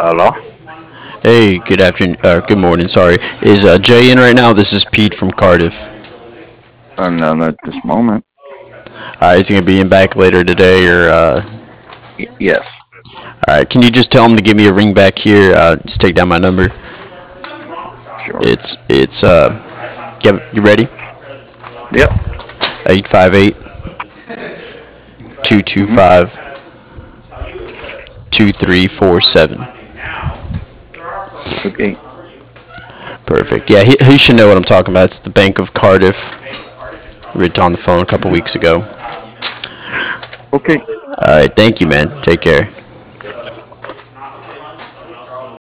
Hello? Hey, good afternoon. Good morning. Sorry. Is Jay in right now? This is Pete from Cardiff. Not at this moment. Is he gonna be in back later today, or? Yes. All right. Can you just tell him to give me a ring back here? Just take down my number. Sure. It's. You ready? Yep. 858 two two Hmm. five 2347. Okay. Perfect. Yeah, he should know what I'm talking about. It's the Bank of Cardiff. We were on the phone a couple weeks ago. Okay. All right. Thank you, man. Take care.